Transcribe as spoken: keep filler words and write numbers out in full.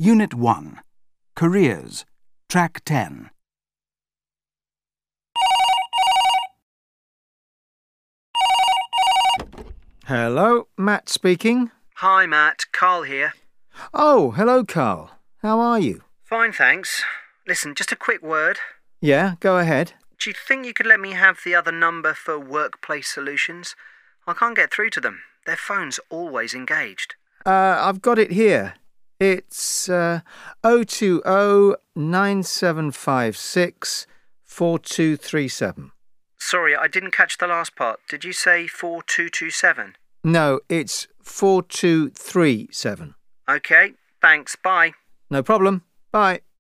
Unit one. Careers. Track ten. Hello, Matt speaking. Hi, Matt. Carl here. Oh, hello, Carl. How are you? Fine, thanks. Listen, just a quick word. Yeah, go ahead. Do you think you could let me have the other number for Workplace Solutions? I can't get through to them. Their phone's always engaged. Uh, I've got it here. It's uh, oh two oh, nine seven five six, four two three seven. Sorry, I didn't catch the last part. Did you say four two two seven? No, it's four two three seven. OK, thanks. Bye. No problem. Bye.